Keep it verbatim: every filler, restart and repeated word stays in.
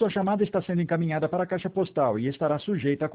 Sua chamada está sendo encaminhada para a caixa postal e estará sujeita a